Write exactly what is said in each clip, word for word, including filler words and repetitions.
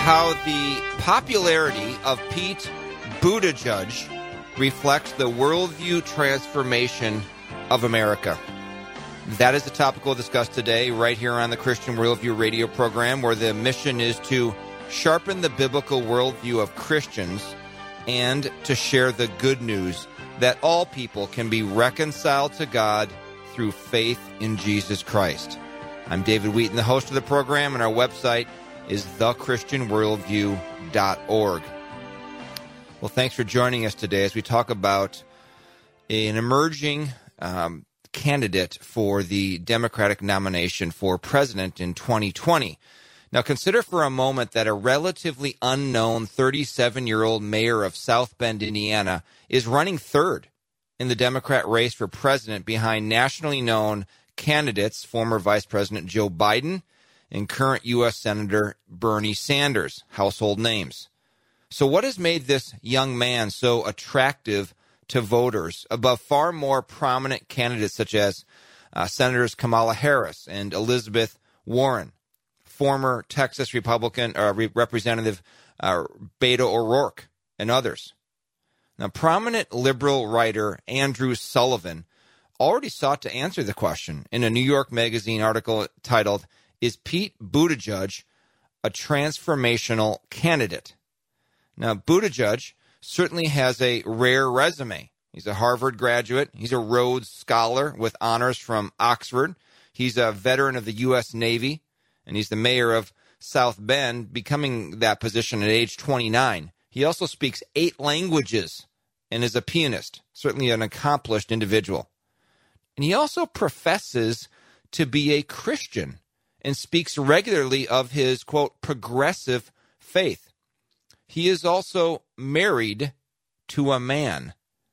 how the popularity of Pete Buttigieg reflects the worldview transformation of America. That is the topic we'll discuss today right here on the Christian Worldview radio program, where the mission is to sharpen the biblical worldview of Christians and to share the good news that all people can be reconciled to God through faith in Jesus Christ. I'm David Wheaton, the host of the program, and our website is the christian worldview dot org. Well, thanks for joining us today as we talk about an emerging um, candidate for the Democratic nomination for president in twenty twenty. Now, consider for a moment that a relatively unknown thirty-seven-year-old mayor of South Bend, Indiana, is running third in the Democrat race for president behind nationally known candidates, former Vice President Joe Biden and current U S Senator Bernie Sanders, household names. So what has made this young man so attractive to voters above far more prominent candidates such as uh, Senators Kamala Harris and Elizabeth Warren, former Texas Republican uh, Representative uh, Beto O'Rourke, and others? Now, prominent liberal writer Andrew Sullivan already sought to answer the question in a New York Magazine article titled, "Is Pete Buttigieg a transformational candidate?" Now, Buttigieg certainly has a rare resume. He's a Harvard graduate. He's a Rhodes Scholar with honors from Oxford. He's a veteran of the U S Navy, and he's the mayor of South Bend, becoming that position at age twenty-nine. He also speaks eight languages and is a pianist, certainly an accomplished individual. And he also professes to be a Christian and speaks regularly of his, quote, progressive faith. He is also married to a man.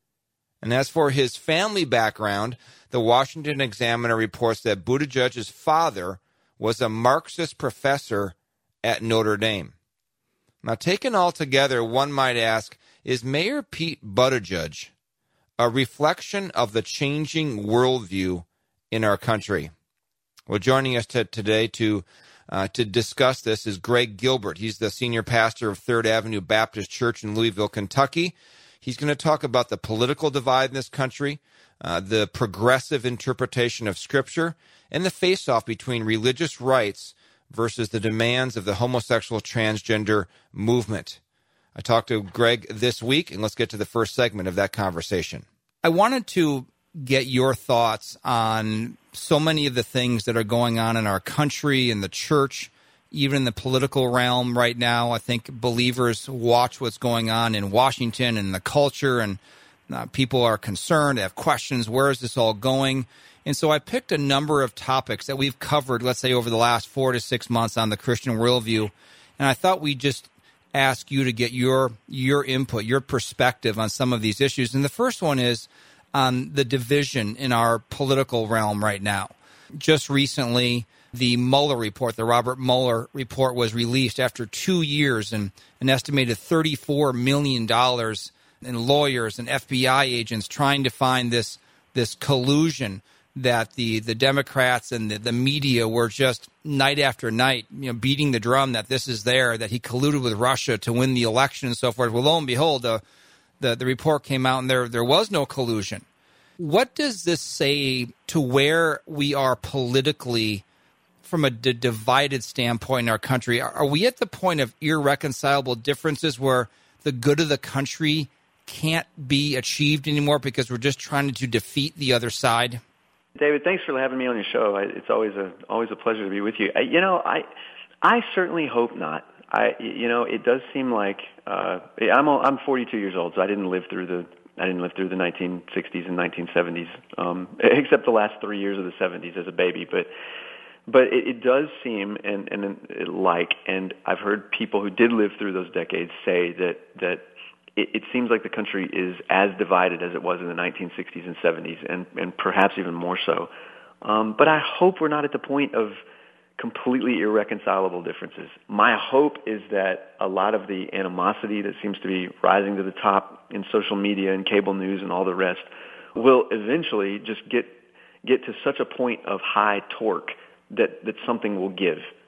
And as for his family background, the Washington Examiner reports that Buttigieg's father was a Marxist professor at Notre Dame. Now, taken all together, one might ask, is Mayor Pete Buttigieg a reflection of the changing worldview in our country? Well, joining us to, today to uh, to discuss this is Greg Gilbert. He's the senior pastor of Third Avenue Baptist Church in Louisville, Kentucky. He's going to talk about the political divide in this country, uh, the progressive interpretation of Scripture, and the face-off between religious rights versus the demands of the homosexual transgender movement. I talked to Greg this week, and let's get to the first segment of that conversation. I wanted to get your thoughts on so many of the things that are going on in our country, in the church, even in the political realm right now. I think believers watch what's going on in Washington and the culture, and uh, people are concerned, they have questions, where is this all going? And so I picked a number of topics that we've covered, let's say, over the last four to six months on the Christian Worldview, and I thought we'd just ask you to get your your input, your perspective on some of these issues. And the first one is on the division in our political realm right now. Just recently, the Mueller report, the Robert Mueller report, was released after two years and an estimated thirty-four million dollars in lawyers and F B I agents trying to find this this collusion that the, the Democrats and the, the media were just night after night, you know, beating the drum that this is there, that he colluded with Russia to win the election and so forth. Well, lo and behold, the the, the report came out and there there was no collusion. What does this say to where we are politically from a d- divided standpoint in our country? Are, are we at the point of irreconcilable differences where the good of the country can't be achieved anymore because we're just trying to defeat the other side? David, thanks for having me on your show. I, it's always a always a pleasure to be with you. I, you know, I I certainly hope not. I you know, it does seem like uh, I'm I'm forty-two years old, so I didn't live through the I didn't live through the nineteen sixties and nineteen seventies, um, except the last three years of the seventies as a baby. But but it, it does seem and and it, like, and I've heard people who did live through those decades say that that. It, it seems like the country is as divided as it was in the nineteen sixties and seventies, and, and perhaps even more so. Um, but I hope we're not at the point of completely irreconcilable differences. My hope is that a lot of the animosity that seems to be rising to the top in social media and cable news and all the rest will eventually just get get to such a point of high torque that, that something will give.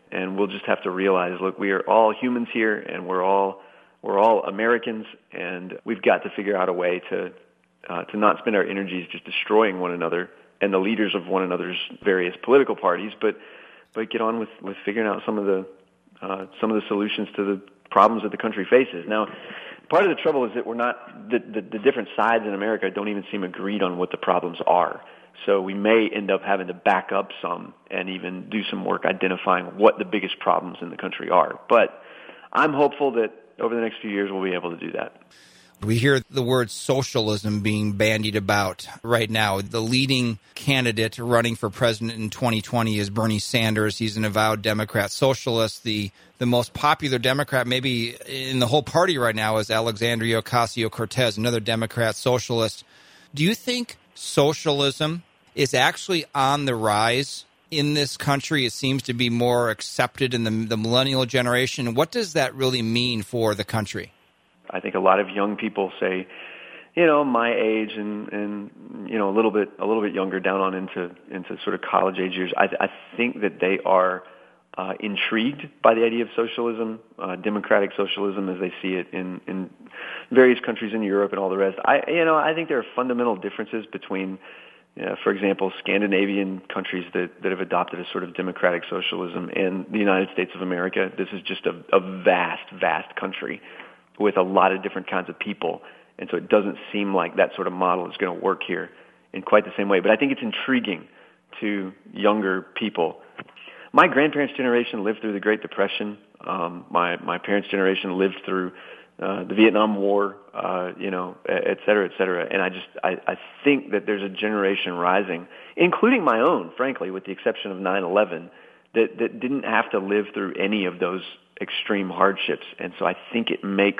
And we'll just have to realize, look, we are all humans here, and we're all we're all Americans, and we've got to figure out a way to uh, to not spend our energies just destroying one another and the leaders of one another's various political parties, but but get on with, with figuring out some of the uh, some of the solutions to the problems that the country faces. Now, part of the trouble is that we're not the, the, the different sides in America don't even seem agreed on what the problems are. So we may end up having to back up some and even do some work identifying what the biggest problems in the country are. But I'm hopeful that over the next few years we'll be able to do that. We hear the word socialism being bandied about right now. The leading candidate running for president in twenty twenty is Bernie Sanders. He's an avowed Democrat socialist. The the most popular Democrat maybe in the whole party right now is Alexandria Ocasio-Cortez, another Democrat socialist. Do you think socialism is actually on the rise in this country? It seems to be more accepted in the, the millennial generation. What does that really mean for the country? I think a lot of young people say, you know, my age and, and you know, a little bit a little bit younger down on into into sort of college age years. I, I think that they are uh, intrigued by the idea of socialism, uh, democratic socialism, as they see it in, in various countries in Europe and all the rest. I, you know, I think there are fundamental differences between, you know, for example, Scandinavian countries that, that have adopted a sort of democratic socialism and the United States of America. This is just a, a vast, vast country with a lot of different kinds of people. And so it doesn't seem like that sort of model is going to work here in quite the same way. But I think it's intriguing to younger people. My grandparents' generation lived through the Great Depression. Um, my, my parents' generation lived through uh, the Vietnam War, uh, you know, et cetera, et cetera. And I just, I, I think that there's a generation rising, including my own, frankly, with the exception of nine eleven, that, that didn't have to live through any of those extreme hardships. And so I think it makes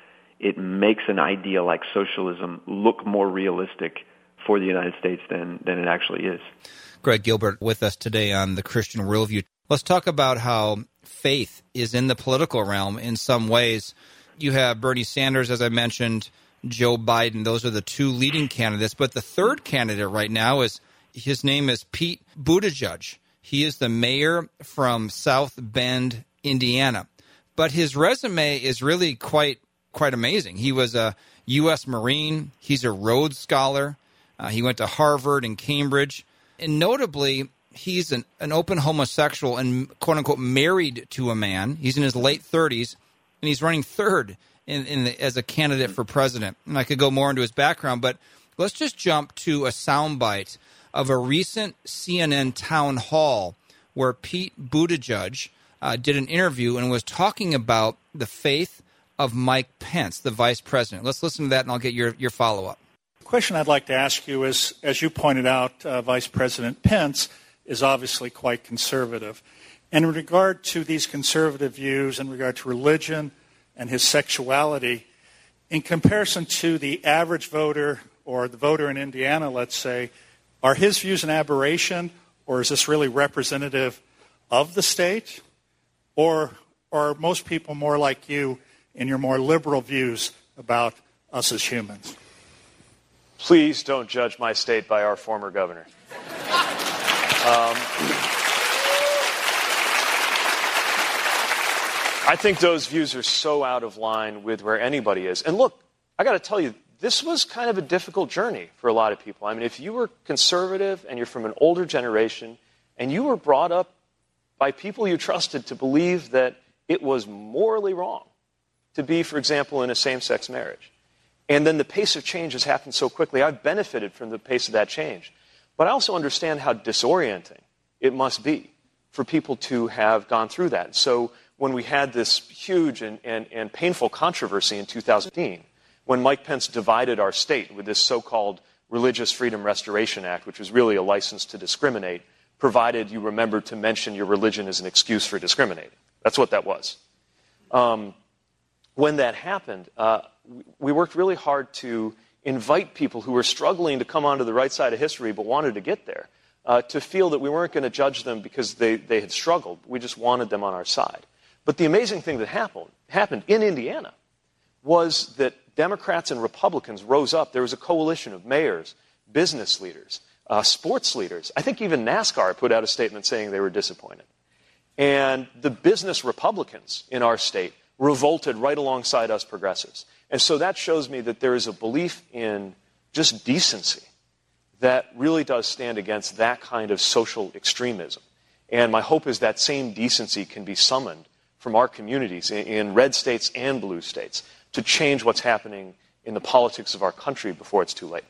it makes an idea like socialism look more realistic for the United States than than it actually is. Greg Gilbert with us today on the Christian Worldview. Let's talk about how faith is in the political realm in some ways. You have Bernie Sanders, as I mentioned, Joe Biden. Those are the two leading candidates. But the third candidate right now is, his name is Pete Buttigieg. He is the mayor from South Bend, Indiana. But his resume is really quite quite amazing. He was a U S Marine. He's a Rhodes Scholar. Uh, he went to Harvard and Cambridge. And notably, he's an, an open homosexual and, quote-unquote, married to a man. He's in his late thirties, and he's running third in, in the, as a candidate for president. And I could go more into his background, but let's just jump to a soundbite of a recent C N N town hall where Pete Buttigieg uh, did an interview and was talking about the faith of Mike Pence, the vice president. Let's listen to that, and I'll get your, your follow-up. The question I'd like to ask you is, as you pointed out, uh, Vice President Pence is obviously quite conservative. And in regard to these conservative views, in regard to religion and his sexuality, in comparison to the average voter or the voter in Indiana, let's say, are his views an aberration, or is this really representative of the state? Or are most people more like you in your more liberal views about us as humans? Please don't judge my state by our former governor. Um, I think those views are so out of line with where anybody is. And look, I got to tell you, this was kind of a difficult journey for a lot of people. I mean, if you were conservative and you're from an older generation and you were brought up by people you trusted to believe that it was morally wrong to be, for example, in a same-sex marriage, and then the pace of change has happened so quickly, I've benefited from the pace of that change. But I also understand how disorienting it must be for people to have gone through that. So when we had this huge and, and, and painful controversy in two thousand eighteen, when Mike Pence divided our state with this so-called Religious Freedom Restoration Act, which was really a license to discriminate, provided you remember to mention your religion as an excuse for discriminating. That's what that was. Um, when that happened, uh, we worked really hard to invite people who were struggling to come onto the right side of history but wanted to get there, uh, to feel that we weren't going to judge them because they, they had struggled. We just wanted them on our side. But the amazing thing that happened, happened in Indiana was that Democrats and Republicans rose up. There was a coalition of mayors, business leaders, uh, sports leaders. I think even NASCAR put out a statement saying they were disappointed. And the business Republicans in our state revolted right alongside us progressives. And so that shows me that there is a belief in just decency that really does stand against that kind of social extremism. And my hope is that same decency can be summoned from our communities in, in red states and blue states to change what's happening in the politics of our country before it's too late.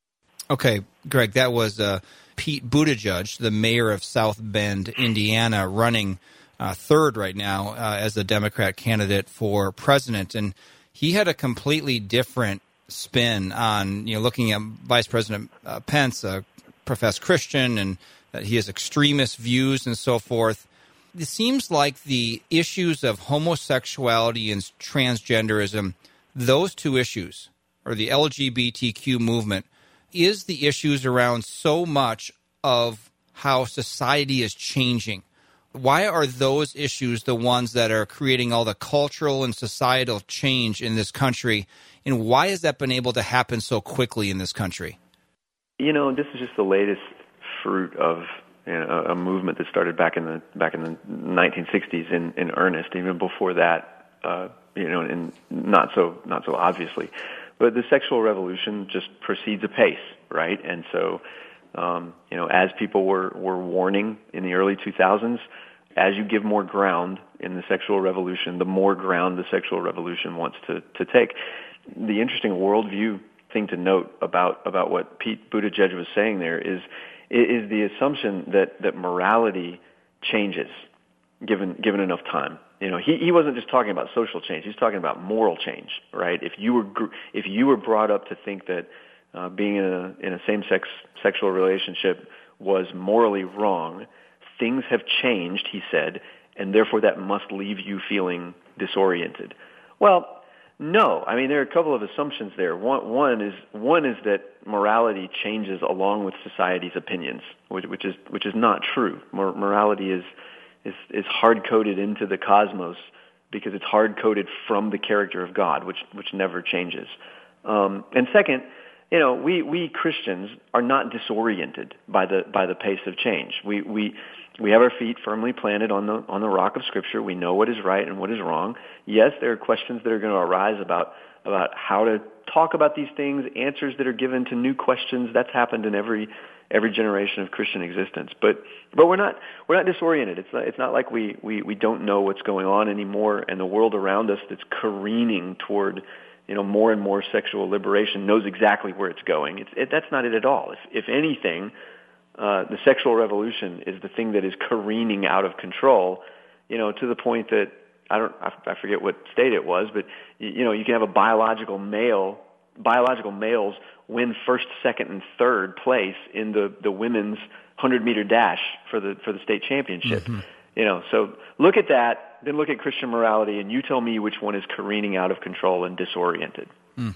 Okay, Greg, that was uh, Pete Buttigieg, the mayor of South Bend, Indiana, running uh, third right now uh, as a Democrat candidate for president. And he had a completely different spin on, you know, looking at Vice President uh, Pence, a professed Christian, and that he has extremist views and so forth. It seems like the issues of homosexuality and transgenderism, those two issues, or the L G B T Q movement, is the issues around so much of how society is changing. Why are those issues the ones that are creating all the cultural and societal change in this country, and why has that been able to happen so quickly in this country? You know, this is just the latest fruit of, you know, a movement that started back in the back in the nineteen sixties in, in earnest. Even before that, uh, you know, and not so not so obviously. But the sexual revolution just proceeds apace, right? And so, um, you know, as people were, were warning in the early two thousands, as you give more ground in the sexual revolution, the more ground the sexual revolution wants to, to take. The interesting worldview thing to note about, about what Pete Buttigieg was saying there is, is the assumption that, that morality changes given, given enough time. You know, he, he wasn't just talking about social change. He's talking about moral change, right? If you were if you were brought up to think that uh, being in a in a same-sex sexual relationship was morally wrong, things have changed, he said, and therefore that must leave you feeling disoriented. Well, no. I mean, there are a couple of assumptions there. One, one is one is that morality changes along with society's opinions, which, which is which is not true. Mor- morality is is is hard-coded into the cosmos because it's hard-coded from the character of God, which which never changes. Um, and second, you know, we, we Christians are not disoriented by the by the pace of change. We we we have our feet firmly planted on the on the rock of Scripture. We know what is right and what is wrong. Yes, there are questions that are going to arise about about how to talk about these things, answers that are given to new questions. That's happened in every every generation of Christian existence. But but we're not we're not disoriented. It's not, it's not like we, we, we don't know what's going on anymore, and the world around us that's careening toward, you know, more and more sexual liberation knows exactly where it's going. It's it, that's not it at all. If if anything, uh, the sexual revolution is the thing that is careening out of control, you know, to the point that I don't I forget what state it was, but you know, you can have a biological male biological males win first, second, and third place in the, the women's hundred meter dash for the for the state championship. Mm-hmm. You know, so look at that, then look at Christian morality, and you tell me which one is careening out of control and disoriented. Mm.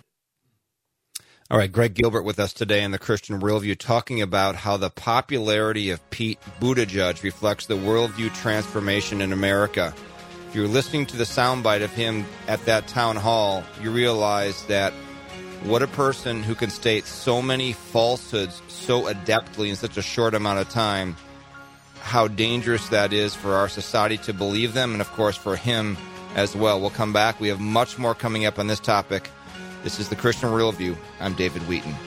All right, Greg Gilbert with us today in the Christian Worldview, talking about how the popularity of Pete Buttigieg reflects the worldview transformation in America. If you're listening to the soundbite of him at that town hall, you realize that what a person who can state so many falsehoods so adeptly in such a short amount of time, how dangerous that is for our society to believe them, and, of course, for him as well. We'll come back. We have much more coming up on this topic. This is the Christian Worldview. I'm David Wheaton.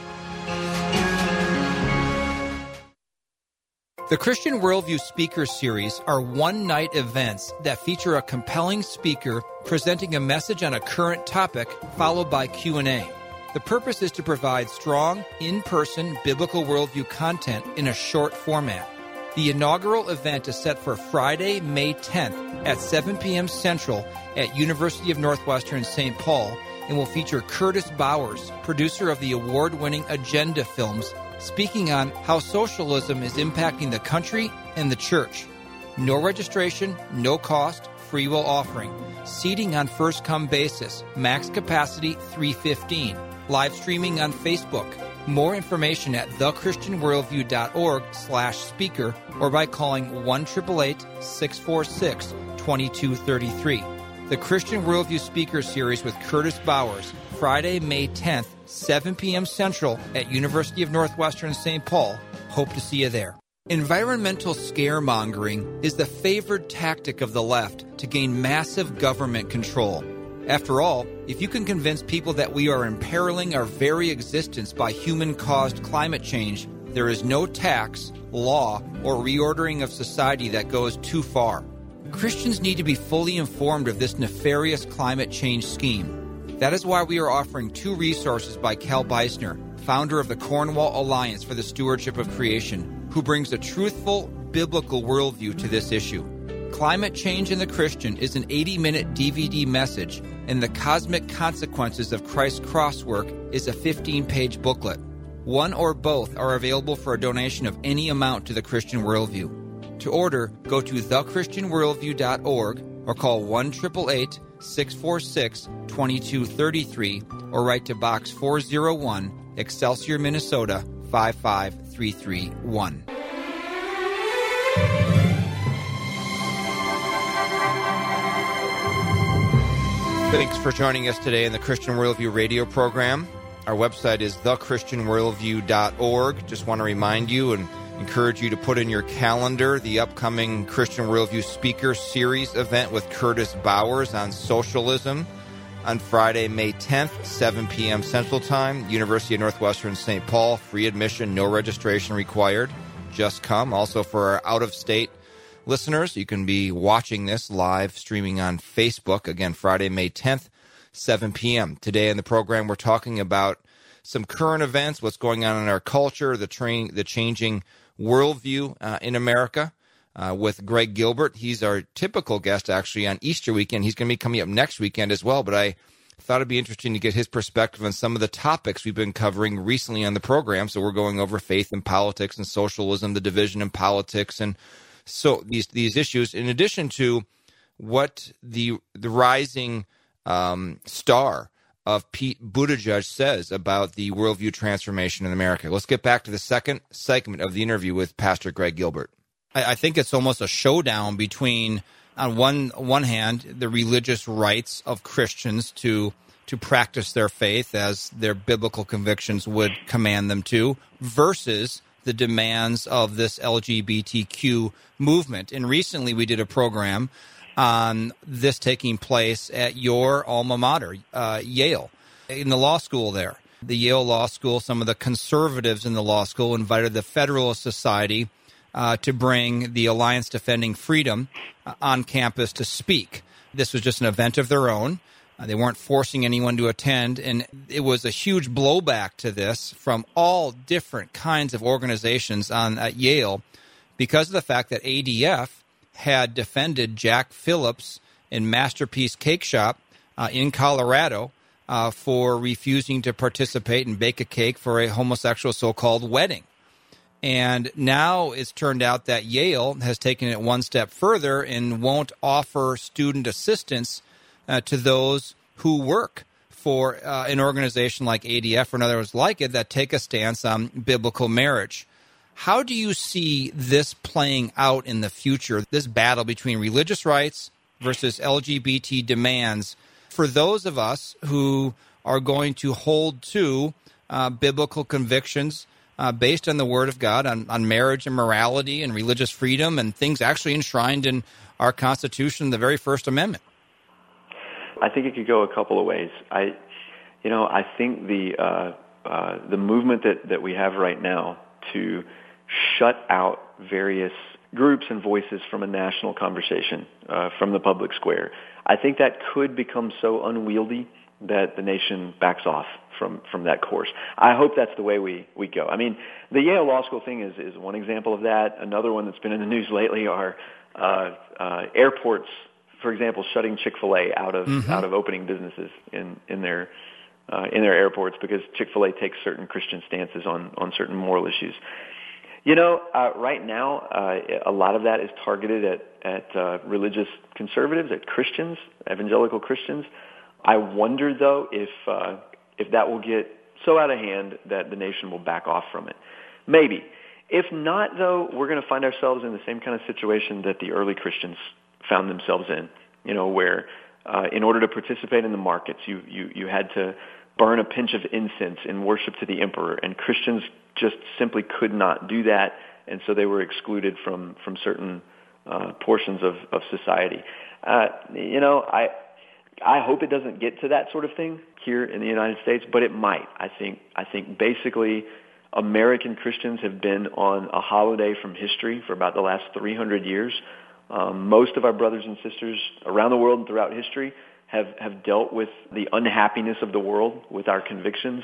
The Christian Worldview Speaker Series are one-night events that feature a compelling speaker presenting a message on a current topic, followed by Q and A. The purpose is to provide strong, in-person biblical worldview content in a short format. The inaugural event is set for Friday, May tenth at seven p.m. Central at University of Northwestern Saint Paul, and will feature Curtis Bowers, producer of the award-winning Agenda films, speaking on how socialism is impacting the country and the church. No registration, no cost, free will offering. Seating on first-come basis. Max capacity three fifteen. Live streaming on Facebook. More information at thechristianworldview.org slash speaker or by calling one eight eight eight, six four six, two two three three. The Christian Worldview Speaker Series with Curtis Bowers, Friday, May tenth, seven p.m. Central at University of Northwestern Saint Paul. Hope to see you there. Environmental scaremongering is the favored tactic of the left to gain massive government control. After all, if you can convince people that we are imperiling our very existence by human-caused climate change, there is no tax, law, or reordering of society that goes too far. Christians need to be fully informed of this nefarious climate change scheme. That is why we are offering two resources by Cal Beisner, founder of the Cornwall Alliance for the Stewardship of Creation, who brings a truthful, biblical worldview to this issue. Climate Change and the Christian is an eighty-minute D V D message, and The Cosmic Consequences of Christ's Crosswork is a fifteen-page booklet. One or both are available for a donation of any amount to the Christian Worldview. To order, go to the christian worldview dot org or call one eight eight eight, six four six, two two three three or write to Box four oh one, Excelsior, Minnesota, five five three three one. Thanks for joining us today in the Christian Worldview radio program. Our website is the christian worldview dot org. Just want to remind you and encourage you to put in your calendar the upcoming Christian Worldview Speaker Series event with Curtis Bowers on socialism on Friday, May tenth, seven p.m. Central Time, University of Northwestern Saint Paul. Free admission, no registration required. Just come. Also for our out-of-state listeners, you can be watching this live streaming on Facebook. Again, Friday, May tenth, seven p.m. Today in the program, we're talking about some current events, what's going on in our culture, the train, the changing worldview uh, in America. Uh, with Greg Gilbert. He's our typical guest, actually, on Easter weekend. He's going to be coming up next weekend as well, but I thought it'd be interesting to get his perspective on some of the topics we've been covering recently on the program. So we're going over faith and politics and socialism, the division in politics, and so these these issues, in addition to what the the rising um, star of Pete Buttigieg says about the worldview transformation in America. Let's get back to the second segment of the interview with Pastor Greg Gilbert. I think it's almost a showdown between, on one one hand, the religious rights of Christians to to practice their faith as their biblical convictions would command them to, versus the demands of this L G B T Q movement. And recently we did a program on this taking place at your alma mater, uh, Yale, in the law school there. The Yale Law School, some of the conservatives in the law school invited the Federalist Society Uh, to bring the Alliance Defending Freedom uh, on campus to speak. This was just an event of their own. Uh, they weren't forcing anyone to attend, and it was a huge blowback to this from all different kinds of organizations on at Yale because of the fact that A D F had defended Jack Phillips in Masterpiece Cake Shop uh, in Colorado uh, for refusing to participate and bake a cake for a homosexual so-called wedding. And now it's turned out that Yale has taken it one step further and won't offer student assistance uh, to those who work for uh, an organization like A D F or others like it that take a stance on biblical marriage. How do you see this playing out in the future, this battle between religious rights versus L G B T demands for those of us who are going to hold to uh, biblical convictions Uh, based on the Word of God, on, on marriage and morality and religious freedom and things actually enshrined in our Constitution, the very First Amendment? I think it could go a couple of ways. I, you know, I think the uh, uh, the movement that, that we have right now to shut out various groups and voices from a national conversation, uh, from the public square, I think that could become so unwieldy that the nation backs off from, from that course. I hope that's the way we, we go. I mean, the Yale Law School thing is, is one example of that. Another one that's been in the news lately are uh, uh, airports, for example, shutting Chick-fil-A out of mm-hmm. out of opening businesses in in their uh, in their airports because Chick-fil-A takes certain Christian stances on on certain moral issues. You know, uh, right now, uh, a lot of that is targeted at at uh, religious conservatives, at Christians, evangelical Christians. I wonder, though, if uh, if that will get so out of hand that the nation will back off from it. Maybe. If not, though, we're going to find ourselves in the same kind of situation that the early Christians found themselves in, you know, where uh, in order to participate in the markets, you, you, you had to burn a pinch of incense in worship to the emperor, and Christians just simply could not do that and so they were excluded from from certain uh, portions of of society. Uh, you know, I I hope it doesn't get to that sort of thing here in the United States, but it might. I think I think basically American Christians have been on a holiday from history for about the last three hundred years. Um, most of our brothers and sisters around the world and throughout history have, have dealt with the unhappiness of the world with our convictions.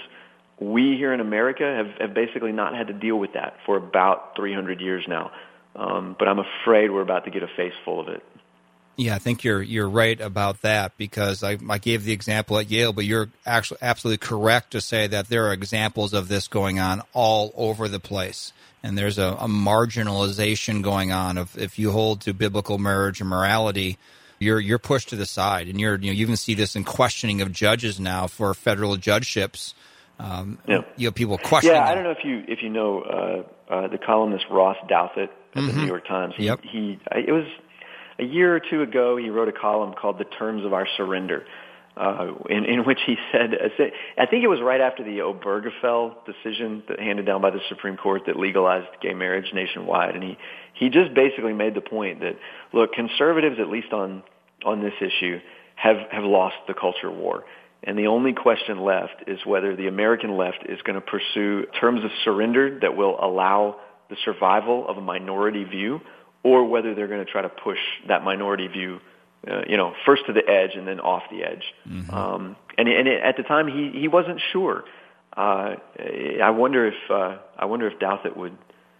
We here in America have, have basically not had to deal with that for about three hundred years now. Um, but I'm afraid we're about to get a face full of it. Yeah, I think you're you're right about that, because I, I gave the example at Yale, but you're actually absolutely correct to say that there are examples of this going on all over the place. And there's a, a marginalization going on of, if you hold to biblical marriage and morality, you're you're pushed to the side. And you're you know you even see this in questioning of judges now for federal judgeships. Um, yeah. You have people questioning. Yeah, I don't know if you if you know uh, uh, the columnist Ross Douthat at mm-hmm. the New York Times. He, yep. he it was a year or two ago. He wrote a column called "The Terms of Our Surrender," uh, in, in which he said, I think it was right after the Obergefell decision that handed down by the Supreme Court that legalized gay marriage nationwide, and he he just basically made the point that, look, conservatives, at least on on this issue, have have lost the culture war. And the only question left is whether the American left is going to pursue terms of surrender that will allow the survival of a minority view, or whether they're going to try to push that minority view, uh, you know, first to the edge and then off the edge. Mm-hmm. Um, and and it, at the time, he, he wasn't sure. Uh, I wonder if uh, I wonder if Douthat would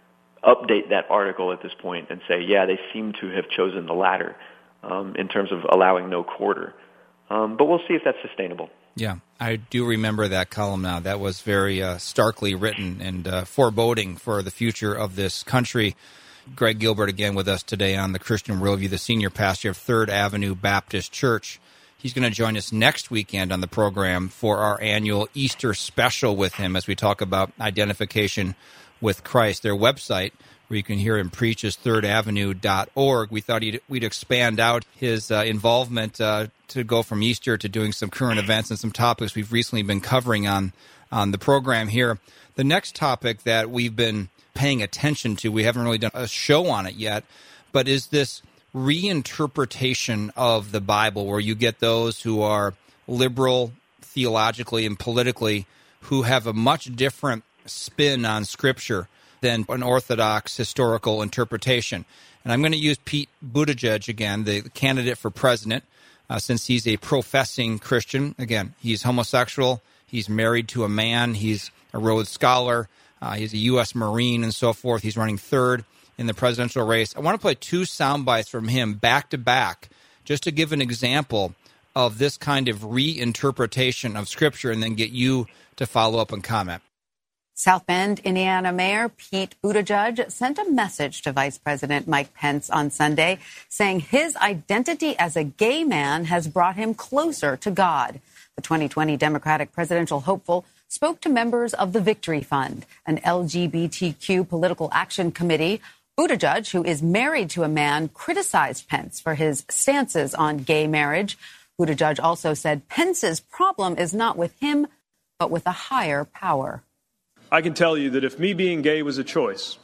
update that article at this point and say, yeah, they seem to have chosen the latter um, in terms of allowing no quarter. Um, but we'll see if that's sustainable. Yeah, I do remember that column now. That was very uh, starkly written and uh, foreboding for the future of this country. Greg Gilbert again with us today on the Christian Worldview, the senior pastor of Third Avenue Baptist Church. He's going to join us next weekend on the program for our annual Easter special with him as we talk about identification with Christ. Their website, where you can hear him preach, is third avenue dot org. We thought he'd, we'd expand out his uh, involvement uh, to go from Easter to doing some current events and some topics we've recently been covering on, on the program here. The next topic that we've been paying attention to, we haven't really done a show on it yet, but is this reinterpretation of the Bible, where you get those who are liberal theologically and politically who have a much different spin on Scripture than an orthodox historical interpretation. And I'm going to use Pete Buttigieg again, the candidate for president, uh, since he's a professing Christian. Again, he's homosexual. He's married to a man. He's a Rhodes Scholar. Uh, he's a U S Marine and so forth. He's running third in the presidential race. I want to play two sound bites from him back to back just to give an example of this kind of reinterpretation of Scripture, and then get you to follow up and comment. South Bend, Indiana Mayor Pete Buttigieg sent a message to Vice President Mike Pence on Sunday saying his identity as a gay man has brought him closer to God. The twenty twenty Democratic presidential hopeful spoke to members of the Victory Fund, an L G B T Q political action committee. Buttigieg, who is married to a man, criticized Pence for his stances on gay marriage. Buttigieg also said Pence's problem is not with him, but with a higher power. I can tell you that if me being gay was a choice,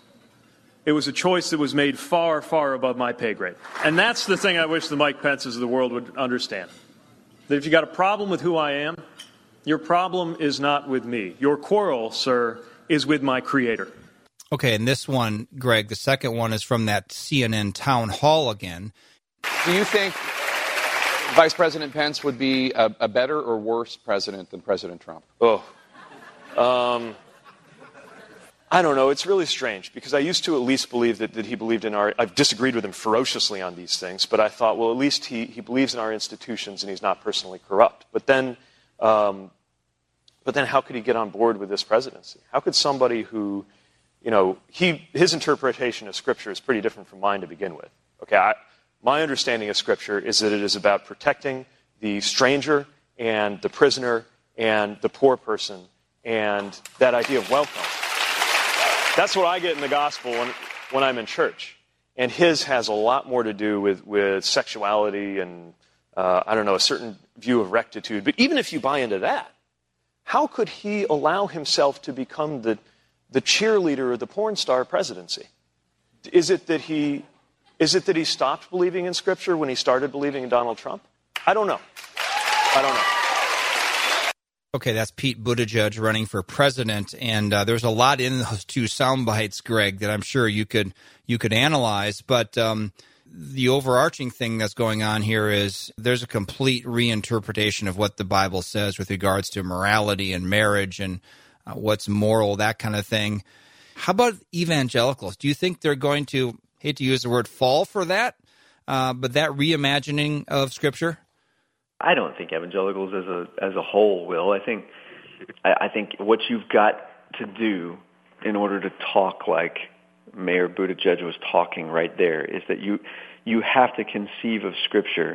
it was a choice that was made far, far above my pay grade. And that's the thing I wish the Mike Pences of the world would understand. That if you got a problem with who I am, your problem is not with me. Your quarrel, sir, is with my Creator. Okay, and this one, Greg, the second one is from that C N N town hall again. Do you think Vice President Pence would be a, a better or worse president than President Trump? Oh, um... I don't know. It's really strange, because I used to at least believe that, that he believed in our... I've disagreed with him ferociously on these things, but I thought, well, at least he, he believes in our institutions and he's not personally corrupt. But then, um, but then how could he get on board with this presidency? How could somebody who, you know, he his interpretation of Scripture is pretty different from mine to begin with. Okay, I, my understanding of Scripture is that it is about protecting the stranger and the prisoner and the poor person and that idea of welcome. That's what I get in the gospel when, when I'm in church. And his has a lot more to do with, with sexuality and, uh, I don't know, a certain view of rectitude. But even if you buy into that, how could he allow himself to become the, the cheerleader of the porn star presidency? Is it that he, is it that he stopped believing in Scripture when he started believing in Donald Trump? I don't know. I don't know. Okay, that's Pete Buttigieg running for president, and uh, there's a lot in those two sound bites, Greg, that I'm sure you could you could analyze. But um, the overarching thing that's going on here is there's a complete reinterpretation of what the Bible says with regards to morality and marriage and uh, what's moral, that kind of thing. How about evangelicals? Do you think they're going to, hate to use the word fall for that, uh, but that reimagining of Scripture? I don't think evangelicals as a as a whole will. I think I, I think what you've got to do in order to talk like Mayor Buttigieg was talking right there is that you you have to conceive of Scripture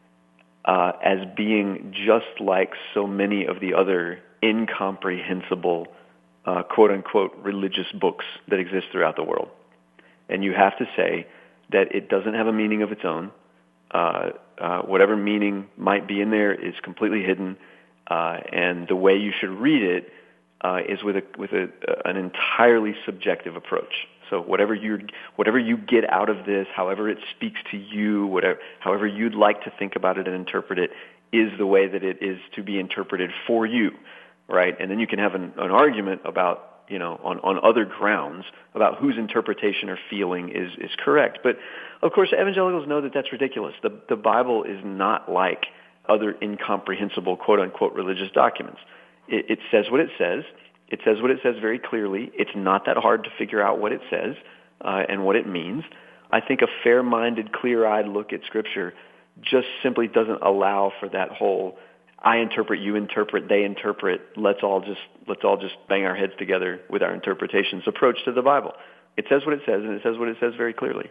uh, as being just like so many of the other incomprehensible uh, quote unquote religious books that exist throughout the world, and you have to say that it doesn't have a meaning of its own. Uh, uh, whatever meaning might be in there is completely hidden, uh, and the way you should read it uh, is with a with a, uh, an entirely subjective approach. So whatever you whatever you get out of this, however it speaks to you, whatever however you'd like to think about it and interpret it, is the way that it is to be interpreted for you, right? And then you can have an, an argument about, you know, on, on other grounds about whose interpretation or feeling is, is correct. But, of course, evangelicals know that that's ridiculous. The, the Bible is not like other incomprehensible, quote-unquote, religious documents. It, it says what it says. It says what it says very clearly. It's not that hard to figure out what it says uh, and what it means. I think a fair-minded, clear-eyed look at Scripture just simply doesn't allow for that whole I interpret, you interpret, they interpret, let's all just let's all just bang our heads together with our interpretations approach to the Bible. It says what it says, and it says what it says very clearly.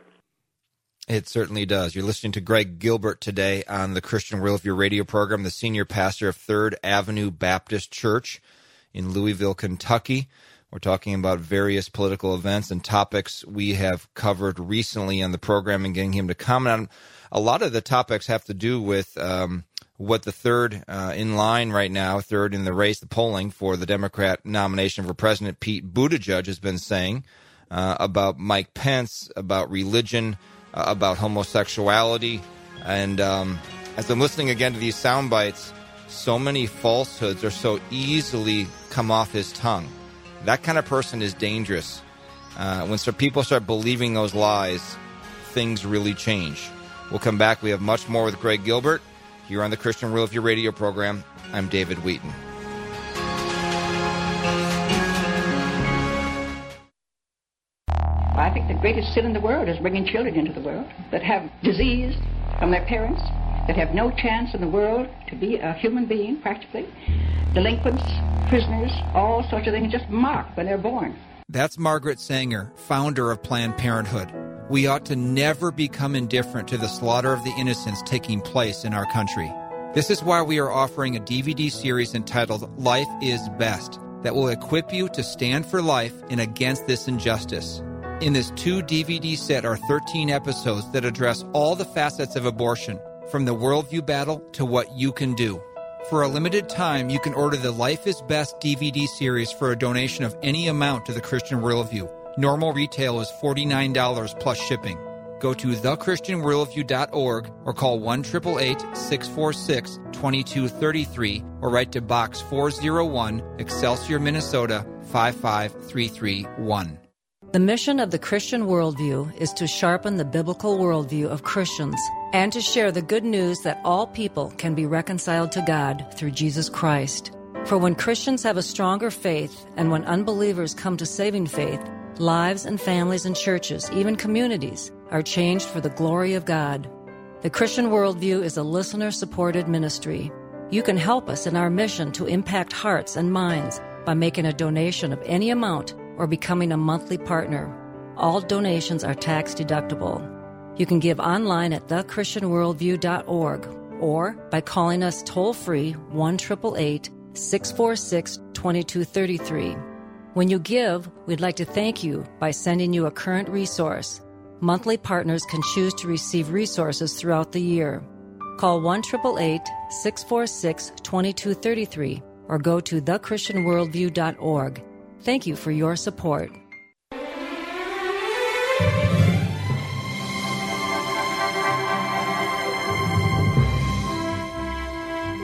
It certainly does. You're listening to Greg Gilbert today on the Christian Worldview radio program, the senior pastor of Third Avenue Baptist Church in Louisville, Kentucky. We're talking about various political events and topics we have covered recently on the program and getting him to comment on. A lot of the topics have to do with um, what the third uh, in line right now, third in the race, the polling for the Democrat nomination for President, Pete Buttigieg, has been saying uh, about Mike Pence, about religion, uh, about homosexuality. And um, as I'm listening again to these sound bites, so many falsehoods are so easily come off his tongue. That kind of person is dangerous. Uh, when so people start believing those lies, things really change. We'll come back. We have much more with Greg Gilbert here on the Christian Worldview radio program. I'm David Wheaton. I think the greatest sin in the world is bringing children into the world that have disease from their parents, that have no chance in the world to be a human being, practically. Delinquents, prisoners, all sorts of things just marked when they're born. That's Margaret Sanger, founder of Planned Parenthood. We ought to never become indifferent to the slaughter of the innocents taking place in our country. This is why we are offering a D V D series entitled Life is Best that will equip you to stand for life and against this injustice. In this two D V D set are thirteen episodes that address all the facets of abortion, from the worldview battle to what you can do. For a limited time, you can order the Life is Best D V D series for a donation of any amount to the Christian Worldview. Normal retail is forty-nine dollars plus shipping. Go to the christian worldview dot org or call one eight eight eight, six four six, two two three three or write to Box four oh one, Excelsior, Minnesota five five three three one. The mission of the Christian Worldview is to sharpen the biblical worldview of Christians and to share the good news that all people can be reconciled to God through Jesus Christ. For when Christians have a stronger faith and when unbelievers come to saving faith, lives and families and churches, even communities, are changed for the glory of God. The Christian Worldview is a listener-supported ministry. You can help us in our mission to impact hearts and minds by making a donation of any amount or becoming a monthly partner. All donations are tax-deductible. You can give online at the christian worldview dot org or by calling us toll-free one eight eight eight, six four six, two two three three. When you give, we'd like to thank you by sending you a current resource. Monthly partners can choose to receive resources throughout the year. Call one eight eight eight, six four six, two two three three or go to the christian worldview dot org. Thank you for your support.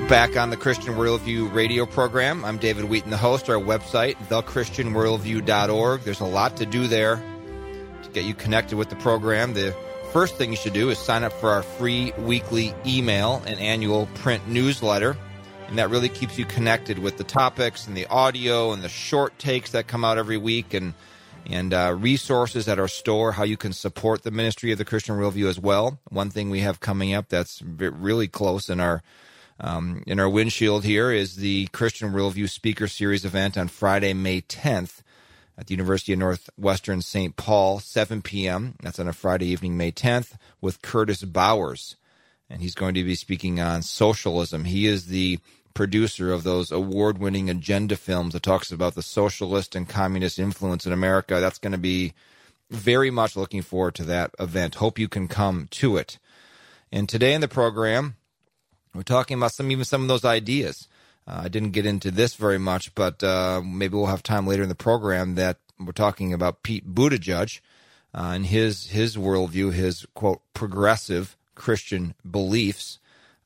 Back on the Christian Worldview radio program. I'm David Wheaton, the host. Our website, the christian worldview dot org. There's a lot to do there to get you connected with the program. The first thing you should do is sign up for our free weekly email and annual print newsletter. And that really keeps you connected with the topics and the audio and the short takes that come out every week, and and uh, resources at our store, how you can support the ministry of the Christian Worldview as well. One thing we have coming up that's really close in our Um, in our windshield here is the Christian Worldview Speaker Series event on Friday, May tenth at the University of Northwestern Saint Paul, seven p.m. That's on a Friday evening, May tenth, with Curtis Bowers. And he's going to be speaking on socialism. He is the producer of those award-winning agenda films that talks about the socialist and communist influence in America. That's going to be very much looking forward to that event. Hope you can come to it. And today in the program, we're talking about some even some of those ideas. Uh, I didn't get into this very much, but uh, maybe we'll have time later in the program that we're talking about Pete Buttigieg uh, and his his worldview, his, quote, progressive Christian beliefs.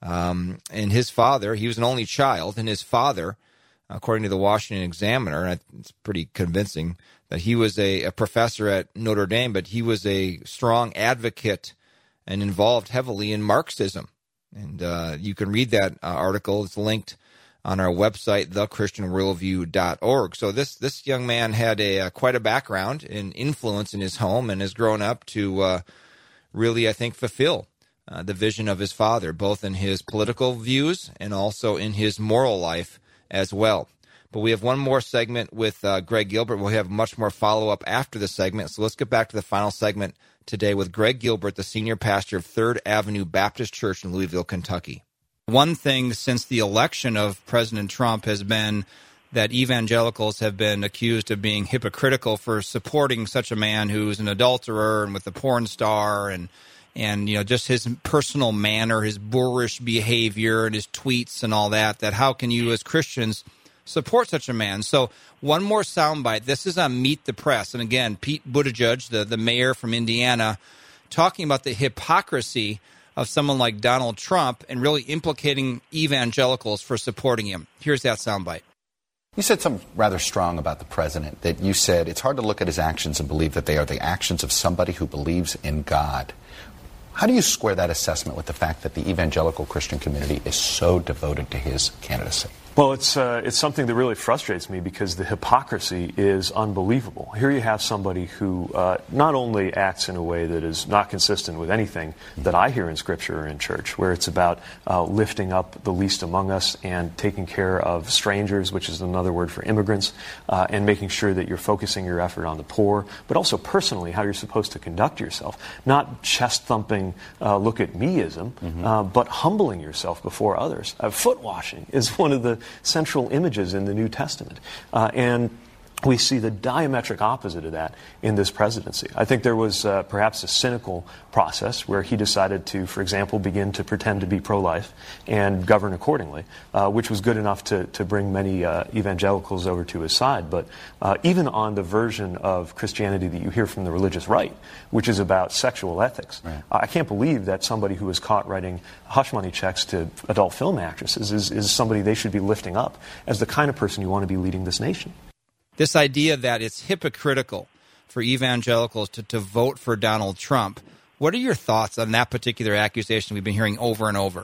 Um, and his father, he was an only child, and his father, according to the Washington Examiner, and it's pretty convincing, that he was a, a professor at Notre Dame, but he was a strong advocate and involved heavily in Marxism. And uh, you can read that uh, article. It's linked on our website, the christian worldview dot org. So this this young man had a uh, quite a background and influence in his home, and has grown up to uh, really, I think, fulfill uh, the vision of his father, both in his political views and also in his moral life as well. But we have one more segment with uh, Greg Gilbert. We'll have much more follow-up after the segment. So let's get back to the final segment today with Greg Gilbert, the senior pastor of Third Avenue Baptist Church in Louisville, Kentucky. One thing since the election of President Trump has been that evangelicals have been accused of being hypocritical for supporting such a man who's an adulterer and with a porn star, and and you know just his personal manner, his boorish behavior, and his tweets and all that. That how can you as Christians support such a man? So one more soundbite. This is on Meet the Press. And again, Pete Buttigieg, the, the mayor from Indiana, talking about the hypocrisy of someone like Donald Trump and really implicating evangelicals for supporting him. Here's that soundbite. You said something rather strong about the president, that you said it's hard to look at his actions and believe that they are the actions of somebody who believes in God. How do you square that assessment with the fact that the evangelical Christian community is so devoted to his candidacy? Well, it's uh, it's something that really frustrates me because the hypocrisy is unbelievable. Here you have somebody who uh, not only acts in a way that is not consistent with anything that I hear in Scripture or in church, where it's about uh, lifting up the least among us and taking care of strangers, which is another word for immigrants, uh, and making sure that you're focusing your effort on the poor, but also personally how you're supposed to conduct yourself. Not chest-thumping, uh, look-at-me-ism, mm-hmm. uh, but humbling yourself before others. Uh, foot washing is one of the central images in the New Testament. Uh, and we see the diametric opposite of that in this presidency. I think there was uh, perhaps a cynical process where he decided to, for example, begin to pretend to be pro-life and govern accordingly, uh, which was good enough to, to bring many uh, evangelicals over to his side. But uh, even on the version of Christianity that you hear from the religious right, which is about sexual ethics, right. I can't believe that somebody who was caught writing hush money checks to adult film actresses is, is somebody they should be lifting up as the kind of person you want to be leading this nation. This idea that it's hypocritical for evangelicals to, to vote for Donald Trump. What are your thoughts on that particular accusation we've been hearing over and over?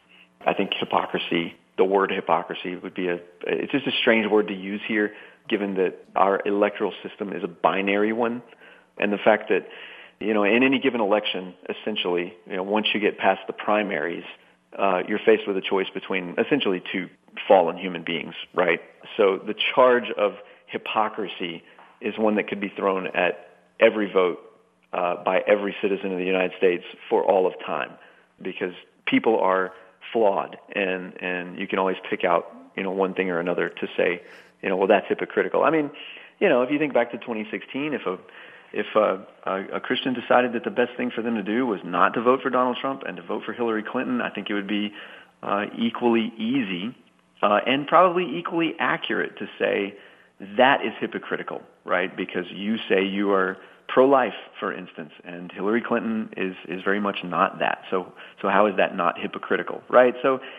I think hypocrisy, the word hypocrisy would be a, it's just a strange word to use here, given that our electoral system is a binary one. And the fact that, you know, in any given election, essentially, you know, once you get past the primaries, uh, you're faced with a choice between essentially two fallen human beings, right? So the charge of hypocrisy is one that could be thrown at every vote uh, by every citizen of the United States for all of time, because people are flawed, and, and you can always pick out, you know, one thing or another to say, you know, well, that's hypocritical. I mean, you know, if you think back to twenty sixteen, if a if a, a, a Christian decided that the best thing for them to do was not to vote for Donald Trump and to vote for Hillary Clinton, I think it would be uh, equally easy uh, and probably equally accurate to say that is hypocritical, right? Because you say you are pro-life, for instance, and Hillary Clinton is, is very much not that. So, so how is that not hypocritical, right? So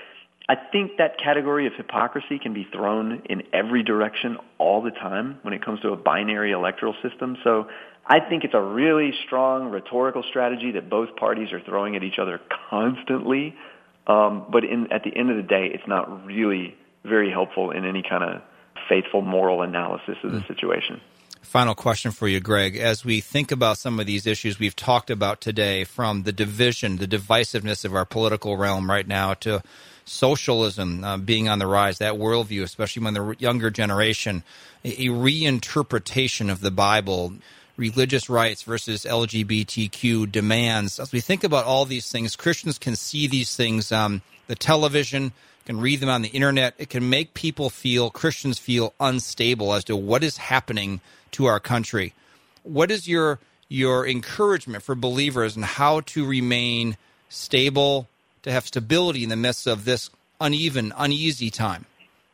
I think that category of hypocrisy can be thrown in every direction all the time when it comes to a binary electoral system. So I think it's a really strong rhetorical strategy that both parties are throwing at each other constantly. Um, but in, at the end of the day, it's not really very helpful in any kind of faithful moral analysis of the mm. situation. Final question for you, Greg. As we think about some of these issues we've talked about today, from the division, the divisiveness of our political realm right now, to socialism uh, being on the rise, that worldview, especially when the younger generation, a, a reinterpretation of the Bible, religious rights versus L G B T Q demands. As we think about all these things, Christians can see these things, um, the television, can read them on the internet. It can make people feel, Christians feel unstable as to what is happening to our country. What is your your encouragement for believers in how to remain stable, to have stability in the midst of this uneven, uneasy time?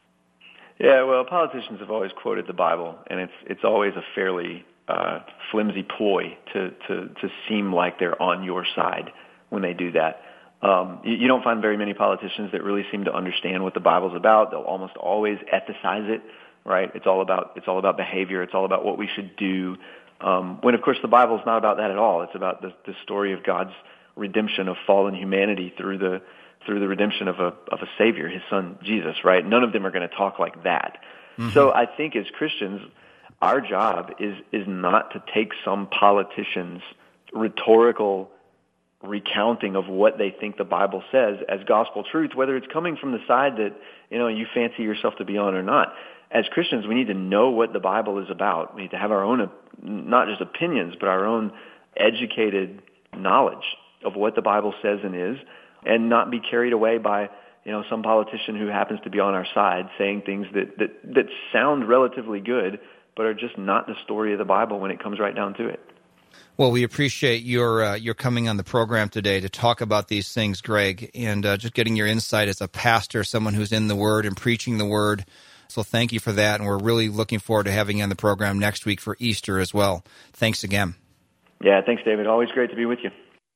Yeah, well, politicians have always quoted the Bible, and it's it's always a fairly uh, flimsy ploy to, to, to seem like they're on your side when they do that. Um, you, you don't find very many politicians that really seem to understand what the Bible's about. They'll almost always ethicize it, right? It's all about it's all about behavior. It's all about what we should do. Um, when, of course, the Bible's not about that at all. It's about the, the story of God's redemption of fallen humanity through the through the redemption of a of a Savior, His Son Jesus. Right? None of them are going to talk like that. Mm-hmm. So I think as Christians, our job is is not to take some politician's rhetorical recounting of what they think the Bible says as gospel truth, whether it's coming from the side that, you know, you fancy yourself to be on or not. As Christians, we need to know what the Bible is about. We need to have our own, not just opinions, but our own educated knowledge of what the Bible says and is, and not be carried away by, you know, some politician who happens to be on our side saying things that, that, that sound relatively good, but are just not the story of the Bible when it comes right down to it. Well, we appreciate your uh, your coming on the program today to talk about these things, Greg, and uh, just getting your insight as a pastor, someone who's in the Word and preaching the Word. So thank you for that, and we're really looking forward to having you on the program next week for Easter as well. Thanks again. Yeah, thanks, David. Always great to be with you.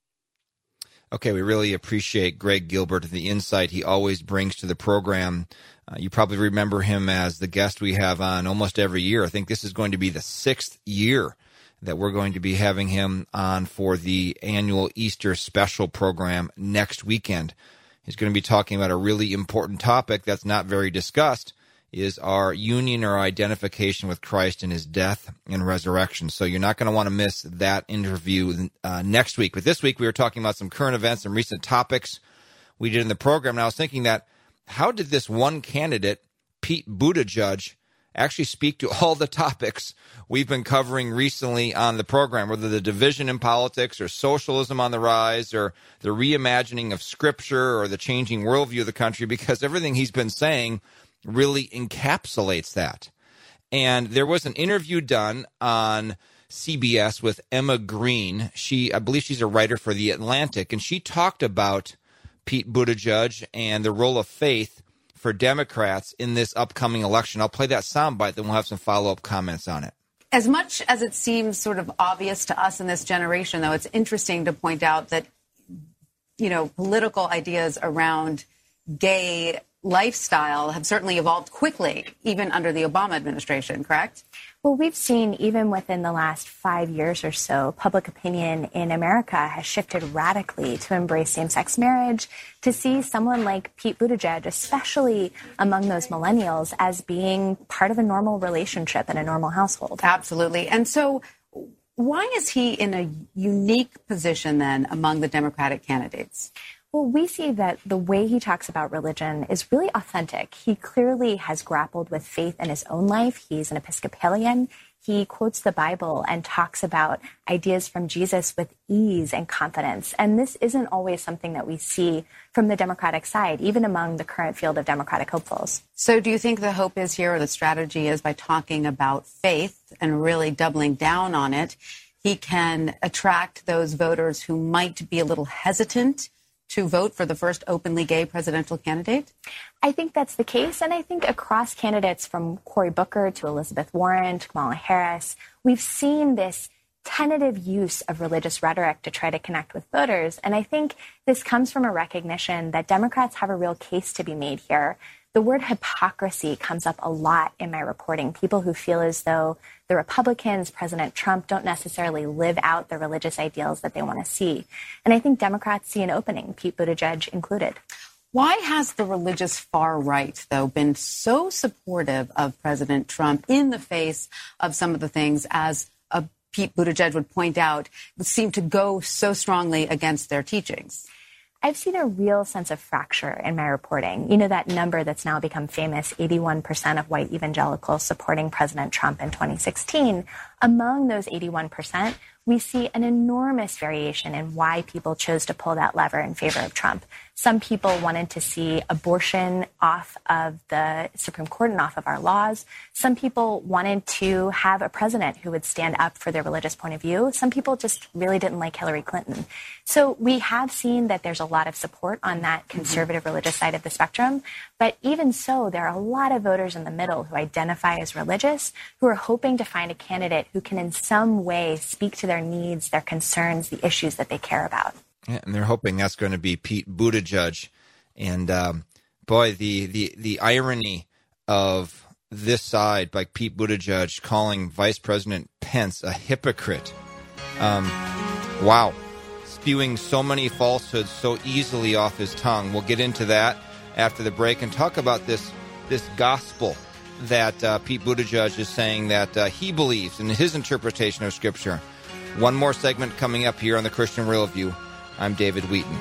Okay, we really appreciate Greg Gilbert and the insight he always brings to the program. Uh, you probably remember him as the guest we have on almost every year. I think this is going to be the sixth year that we're going to be having him on for the annual Easter special program next weekend. He's going to be talking about a really important topic that's not very discussed, is our union or identification with Christ in His death and resurrection. So you're not going to want to miss that interview uh, next week. But this week we were talking about some current events and recent topics we did in the program. And I was thinking that, how did this one candidate, Pete Buttigieg, actually speak to all the topics we've been covering recently on the program, whether the division in politics or socialism on the rise or the reimagining of Scripture or the changing worldview of the country, because everything he's been saying really encapsulates that. And there was an interview done on C B S with Emma Green. She, I believe she's a writer for The Atlantic, and she talked about Pete Buttigieg and the role of faith for Democrats in this upcoming election. I'll play that soundbite, then we'll have some follow-up comments on it. As much as it seems sort of obvious to us in this generation, though, it's interesting to point out that, you know, political ideas around gay lifestyle have certainly evolved quickly, even under the Obama administration, correct? Well, we've seen even within the last five years or so, public opinion in America has shifted radically to embrace same-sex marriage, to see someone like Pete Buttigieg, especially among those millennials, as being part of a normal relationship in a normal household. Absolutely. And so why is he in a unique position then among the Democratic candidates? Well, we see that the way he talks about religion is really authentic. He clearly has grappled with faith in his own life. He's an Episcopalian. He quotes the Bible and talks about ideas from Jesus with ease and confidence. And this isn't always something that we see from the Democratic side, even among the current field of Democratic hopefuls. So do you think the hope is here, or the strategy is, by talking about faith and really doubling down on it, he can attract those voters who might be a little hesitant to vote for the first openly gay presidential candidate? I think that's the case. And I think across candidates from Cory Booker to Elizabeth Warren to Kamala Harris, we've seen this tentative use of religious rhetoric to try to connect with voters. And I think this comes from a recognition that Democrats have a real case to be made here. The word hypocrisy comes up a lot in my reporting. People who feel as though the Republicans, President Trump, don't necessarily live out the religious ideals that they want to see. And I think Democrats see an opening, Pete Buttigieg included. Why has the religious far right, though, been so supportive of President Trump in the face of some of the things, as a Pete Buttigieg would point out, seem to go so strongly against their teachings? I've seen a real sense of fracture in my reporting. You know, that number that's now become famous, eighty-one percent of white evangelicals supporting President Trump in twenty sixteen. Among those eighty-one percent, we see an enormous variation in why people chose to pull that lever in favor of Trump. Some people wanted to see abortion off of the Supreme Court and off of our laws. Some people wanted to have a president who would stand up for their religious point of view. Some people just really didn't like Hillary Clinton. So we have seen that there's a lot of support on that conservative religious side of the spectrum. But even so, there are a lot of voters in the middle who identify as religious, who are hoping to find a candidate who can in some way speak to their needs, their concerns, the issues that they care about. Yeah, and they're hoping that's going to be Pete Buttigieg. And um, boy, the, the, the irony of this side by Pete Buttigieg calling Vice President Pence a hypocrite. Um, wow. Spewing so many falsehoods so easily off his tongue. We'll get into that after the break and talk about this, this gospel that uh, Pete Buttigieg is saying that uh, he believes in his interpretation of Scripture. One more segment coming up here on the Christian Worldview. I'm David Wheaton.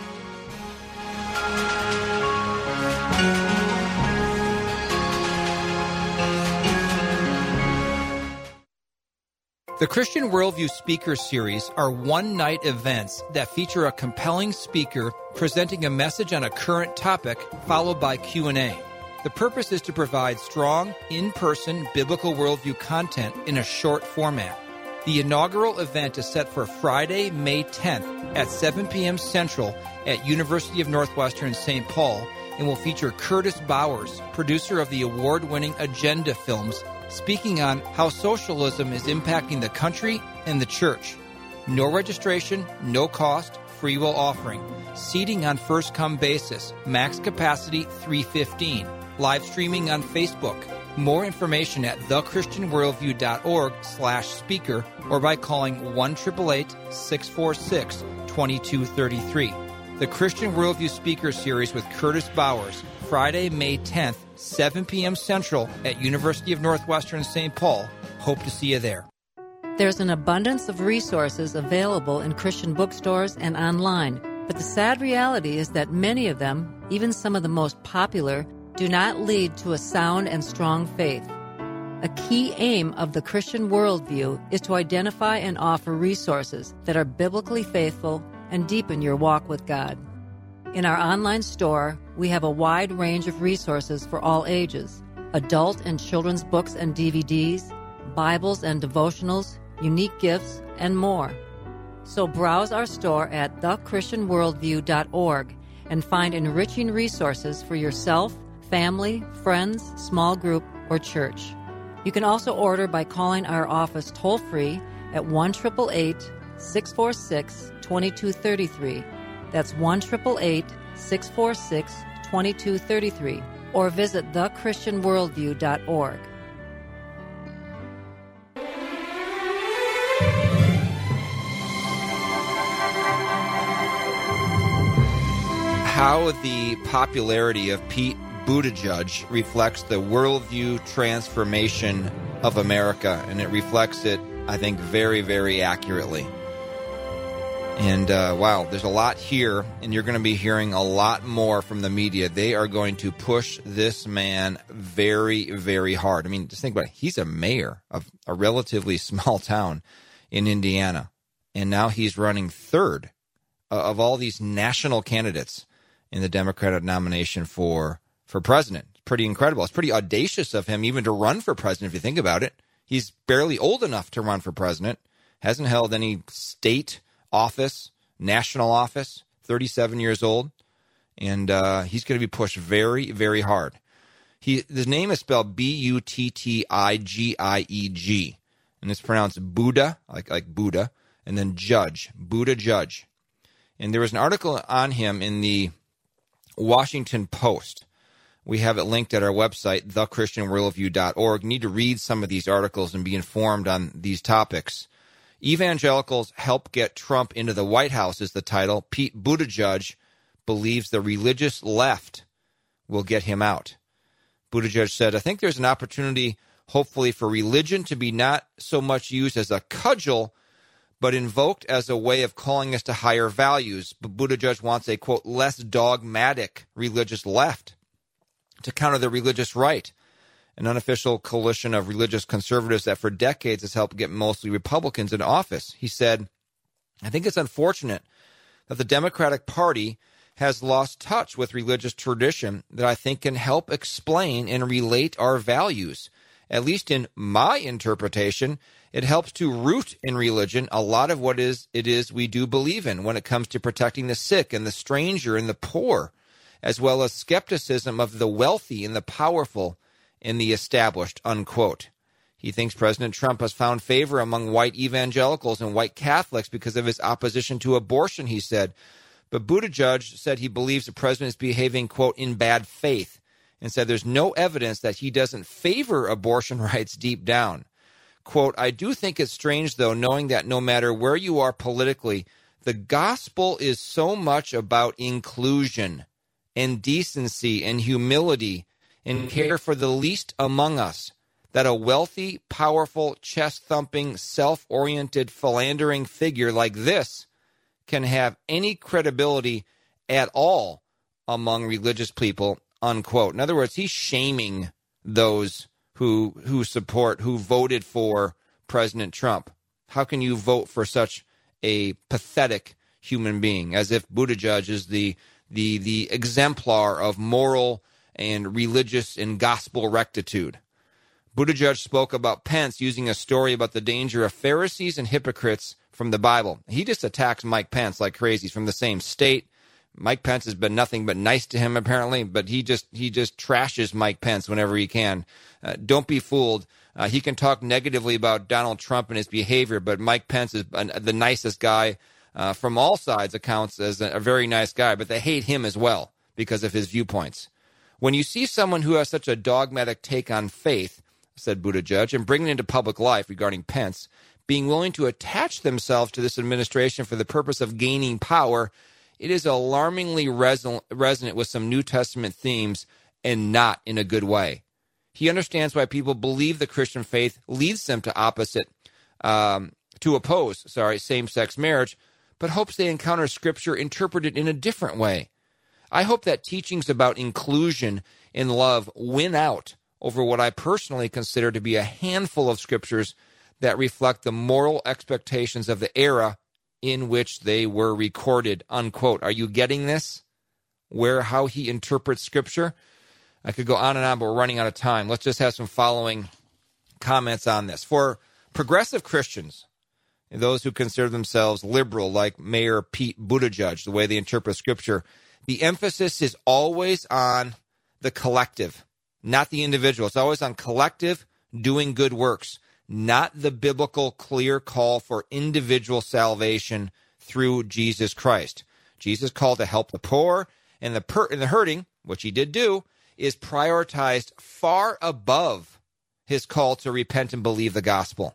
The Christian Worldview Speaker Series are one-night events that feature a compelling speaker presenting a message on a current topic, followed by Q and A. The purpose is to provide strong, in-person biblical worldview content in a short format. The inaugural event is set for Friday, May tenth at seven p.m. Central at University of Northwestern Saint Paul and will feature Curtis Bowers, producer of the award-winning Agenda films, speaking on how socialism is impacting the country and the church. No registration, no cost, free will offering. Seating on first-come basis. Max capacity three fifteen. Live streaming on Facebook. More information at thechristianworldview.org slash speaker or by calling one eight eight eight, six four six, two two three three. The Christian Worldview Speaker Series with Curtis Bowers, Friday, May tenth, seven p.m. Central at University of Northwestern Saint Paul. Hope to see you there. There's an abundance of resources available in Christian bookstores and online, but the sad reality is that many of them, even some of the most popular, do not lead to a sound and strong faith. A key aim of the Christian worldview is to identify and offer resources that are biblically faithful and deepen your walk with God. In our online store, we have a wide range of resources for all ages: adult and children's books and D V Ds, Bibles and devotionals, unique gifts, and more. So browse our store at the christian worldview dot org and find enriching resources for yourself, family, friends, small group, or church. You can also order by calling our office toll-free at one eight eight eight, six four six, two two three three. That's one eight eight eight, six four six, two two three three. Or visit the christian worldview dot org. How the popularity of Pete Buttigieg reflects the worldview transformation of America, and it reflects it, I think, very, very accurately. And, uh, wow, there's a lot here, and you're going to be hearing a lot more from the media. They are going to push this man very, very hard. I mean, just think about it. He's a mayor of a relatively small town in Indiana, and now he's running third of all these national candidates in the Democratic nomination for for president. It's pretty incredible. It's pretty audacious of him even to run for president, if you think about it. He's barely old enough to run for president, hasn't held any state office, national office, thirty-seven years old, and uh, he's going to be pushed very, very hard. He, his name is spelled B U T T I G I E G, and it's pronounced Buddha, like like Buddha, and then Judge, Buttigieg. And there was an article on him in the Washington Post. We have it linked at our website, the christian worldview dot org. You need to read some of these articles and be informed on these topics. Evangelicals help get Trump into the White House is the title. Pete Buttigieg believes the religious left will get him out. Buttigieg said, I think there's an opportunity, hopefully, for religion to be not so much used as a cudgel, but invoked as a way of calling us to higher values. But Buttigieg wants a, quote, less dogmatic religious left to counter the religious right, an unofficial coalition of religious conservatives that for decades has helped get mostly Republicans in office. He said, I think it's unfortunate that the Democratic Party has lost touch with religious tradition that I think can help explain and relate our values. At least in my interpretation, it helps to root in religion a lot of what is it is we do believe in when it comes to protecting the sick and the stranger and the poor, as well as skepticism of the wealthy and the powerful and the established, unquote. He thinks President Trump has found favor among white evangelicals and white Catholics because of his opposition to abortion, he said. But Buttigieg said he believes the president is behaving, quote, in bad faith, and said there's no evidence that he doesn't favor abortion rights deep down. Quote, I do think it's strange, though, knowing that no matter where you are politically, the gospel is so much about inclusion and decency and humility and care for the least among us, that a wealthy, powerful, chest-thumping, self-oriented, philandering figure like this can have any credibility at all among religious people, unquote. In other words, he's shaming those who who support, who voted for President Trump. How can you vote for such a pathetic human being, as if Buttigieg is the the the exemplar of moral and religious and gospel rectitude? Buttigieg spoke about Pence using a story about the danger of Pharisees and hypocrites from the Bible. He just attacks Mike Pence like crazy. He's from the same state. Mike Pence has been nothing but nice to him, apparently, but he just he just trashes Mike Pence whenever he can. Uh, don't be fooled. Uh, he can talk negatively about Donald Trump and his behavior, but Mike Pence is the nicest guy uh, from all sides, accounts as a, a very nice guy, but they hate him as well because of his viewpoints. When you see someone who has such a dogmatic take on faith, said Buttigieg, and bringing it into public life regarding Pence, being willing to attach themselves to this administration for the purpose of gaining power, it is alarmingly reson- resonant with some New Testament themes and not in a good way. He understands why people believe the Christian faith leads them to opposite, um, to oppose, sorry, same-sex marriage, but hopes they encounter Scripture interpreted in a different way. I hope that teachings about inclusion and love win out over what I personally consider to be a handful of Scriptures that reflect the moral expectations of the era in which they were recorded, unquote. Are you getting this? Where, how he interprets Scripture? I could go on and on, but we're running out of time. Let's just have some following comments on this. For progressive Christians, those who consider themselves liberal, like Mayor Pete Buttigieg, the way they interpret Scripture, the emphasis is always on the collective, not the individual. It's always on collective doing good works, not the biblical clear call for individual salvation through Jesus Christ. Jesus called to help the poor and the per- and the hurting, which he did do, is prioritized far above his call to repent and believe the gospel.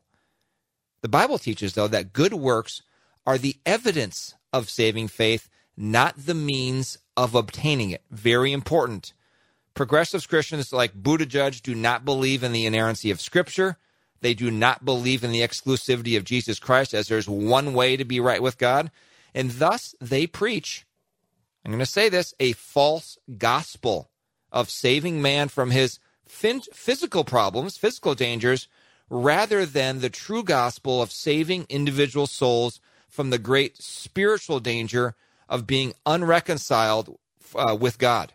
The Bible teaches, though, that good works are the evidence of saving faith, not the means of obtaining it. Very important. Progressive Christians like Buttigieg do not believe in the inerrancy of Scripture. They do not believe in the exclusivity of Jesus Christ, as there's one way to be right with God. And thus they preach, I'm going to say this, a false gospel of saving man from his physical problems, physical dangers, rather than the true gospel of saving individual souls from the great spiritual danger of being unreconciled uh, with God.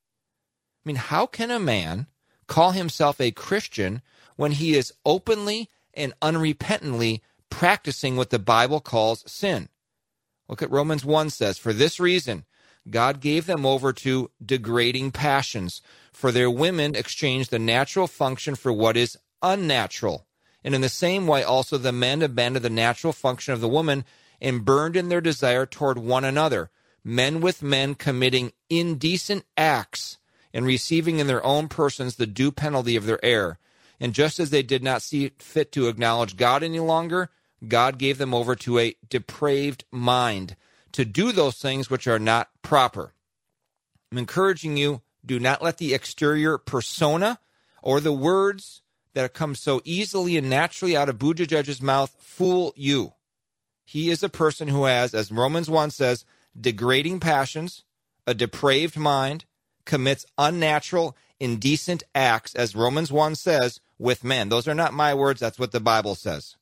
I mean, how can a man call himself a Christian when he is openly and unrepentantly practicing what the Bible calls sin? Look at Romans one says, for this reason, God gave them over to degrading passions, for their women exchanged the natural function for what is unnatural. And in the same way, also the men abandoned the natural function of the woman and burned in their desire toward one another, men with men committing indecent acts and receiving in their own persons the due penalty of their error. And just as they did not see fit to acknowledge God any longer, God gave them over to a depraved mind to do those things which are not proper. I'm encouraging you, do not let the exterior persona or the words that come so easily and naturally out of Buttigieg's mouth fool you. He is a person who has, as Romans one says, degrading passions, a depraved mind, commits unnatural, indecent acts, as Romans one says, with men. Those are not my words, that's what the Bible says.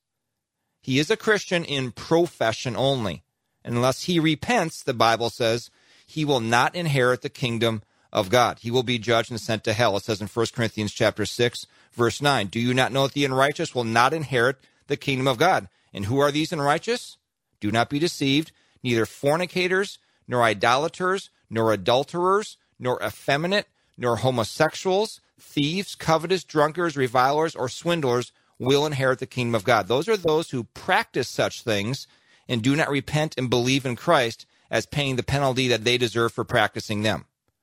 He is a Christian in profession only. Unless he repents, the Bible says, he will not inherit the kingdom of God. He will be judged and sent to hell. It says in First Corinthians chapter six, verse nine, do you not know that the unrighteous will not inherit the kingdom of God? And who are these unrighteous? Do not be deceived, neither fornicators, nor idolaters, nor adulterers, nor effeminate, nor homosexuals, thieves, covetous, drunkards, revilers, or swindlers will inherit the kingdom of God. Those are those who practice such things and do not repent and believe in Christ as paying the penalty that they deserve for practicing them.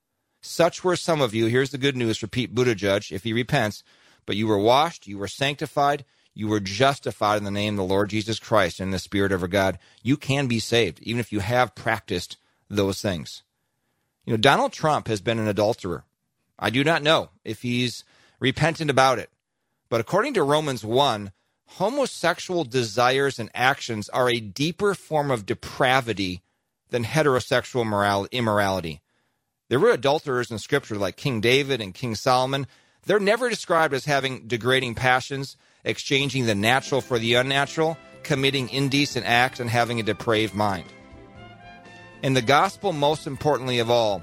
Such were some of you. Here's the good news for Pete Buttigieg, if he repents. But you were washed, you were sanctified, you were justified in the name of the Lord Jesus Christ and the Spirit of our God. You can be saved, even if you have practiced those things. You know, Donald Trump has been an adulterer. I do not know if he's repentant about it. But according to Romans one, homosexual desires and actions are a deeper form of depravity than heterosexual moral- immorality. There were adulterers in Scripture like King David and King Solomon. They're never described as having degrading passions, exchanging the natural for the unnatural, committing indecent acts, and having a depraved mind. And the gospel, most importantly of all,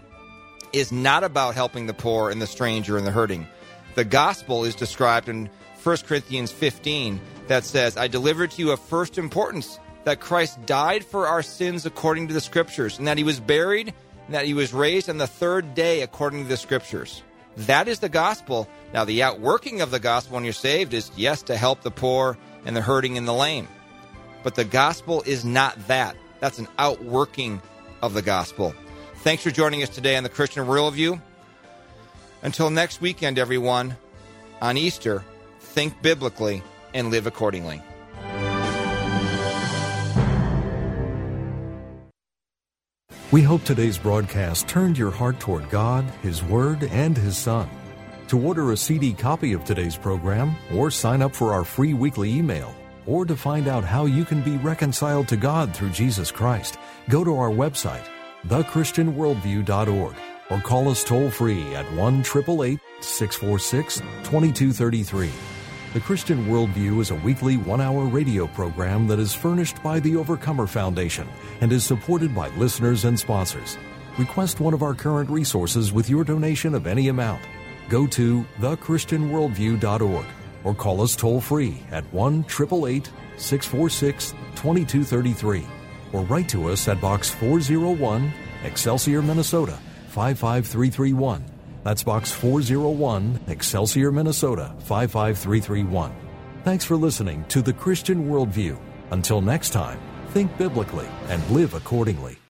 is not about helping the poor and the stranger and the hurting. The gospel is described in First Corinthians fifteen that says, I delivered to you of first importance, that Christ died for our sins according to the Scriptures, and that he was buried, and that he was raised on the third day according to the Scriptures. That is the gospel. Now, the outworking of the gospel when you're saved is, yes, to help the poor and the hurting and the lame. But the gospel is not that. That's an outworking of the gospel. Thanks for joining us today on the Christian Worldview. Until next weekend, everyone, on Easter, think biblically and live accordingly. We hope today's broadcast turned your heart toward God, His Word, and His Son. To order a C D copy of today's program, or sign up for our free weekly email, or to find out how you can be reconciled to God through Jesus Christ, go to our website, the christian worldview dot org, or call us toll-free at one eight eight eight, six four six, two two three three. The Christian Worldview is a weekly one-hour radio program that is furnished by the Overcomer Foundation and is supported by listeners and sponsors. Request one of our current resources with your donation of any amount. Go to the christian worldview dot org or call us toll-free at one eight eight eight, six four six, two two three three or write to us at Box four oh one, Excelsior, Minnesota, five five three three one. That's Box four oh one, Excelsior, Minnesota, five five three three one. Thanks for listening to The Christian Worldview. Until next time, think biblically and live accordingly.